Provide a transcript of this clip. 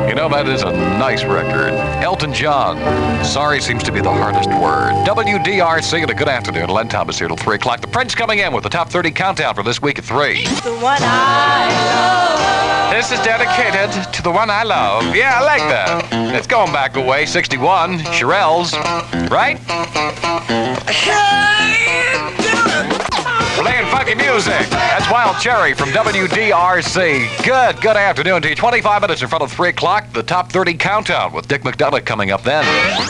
You know, that is a nice record. Elton John. Sorry seems to be the hardest word. WDRC and a good afternoon. Len Thomas here till 3 o'clock. The Prince coming in with the top 30 countdown for this week at 3. The one I love. This is dedicated to the one I love. Yeah, I like that. It's going back away. 61. Shirelles. Right? Playing funky music. That's Wild Cherry from WDRC. Good afternoon to you. 25 minutes in front of 3 o'clock. The top 30 countdown with Dick McDonough coming up then.